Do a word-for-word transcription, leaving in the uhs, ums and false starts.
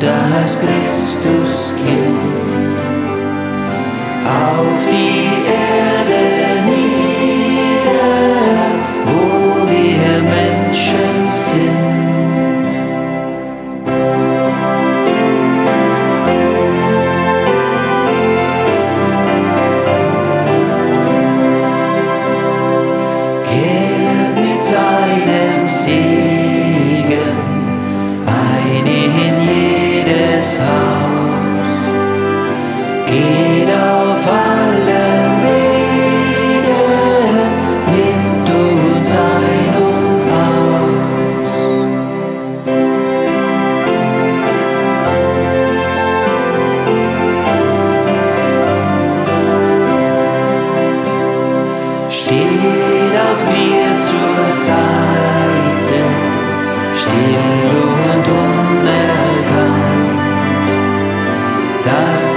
das Christuskind auf die Erde nieder, wo wir Menschen sind. Kehrt mit seinem Segen ein in jedes Haus, geht auf allen Wegen mit uns ein und aus. Steht auf mir zur Seite, still und unerkannt, das